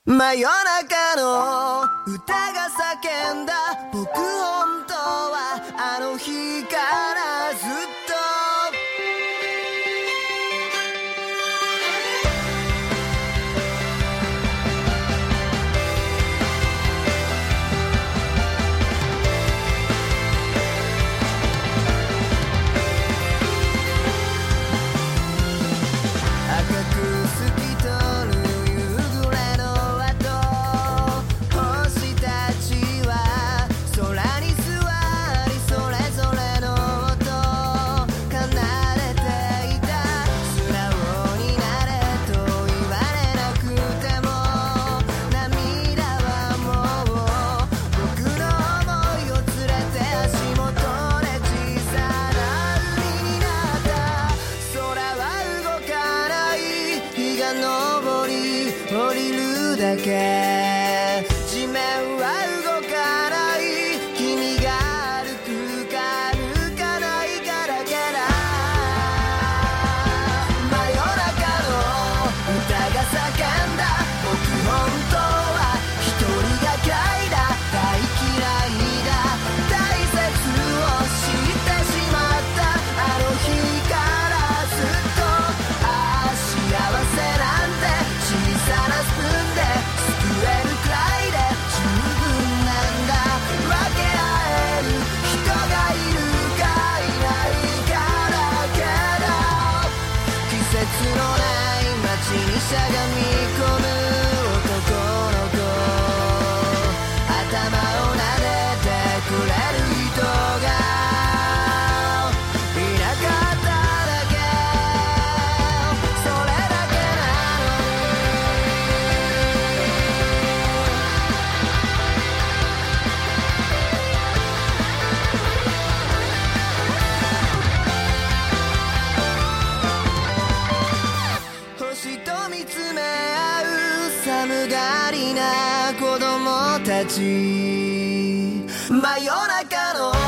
真夜中の歌が叫んだ僕本当はあの日からずっと降りるだけ地面は動かない君が歩くか歩かないかだけだ真夜中の歌が叫んだ僕本当は一人が嫌いだ大嫌いだ大切を知ってしまったあの日からずっと幸せなんて小さなスプーンで救えるくらいで十分なんだ分け合える人がいるかいないかだけど季節のない街にしゃがみ込む男の子頭を撫でてくれる人がいなかっただけそれだけなの星と見つめ合う寒がりな子供たち真夜中の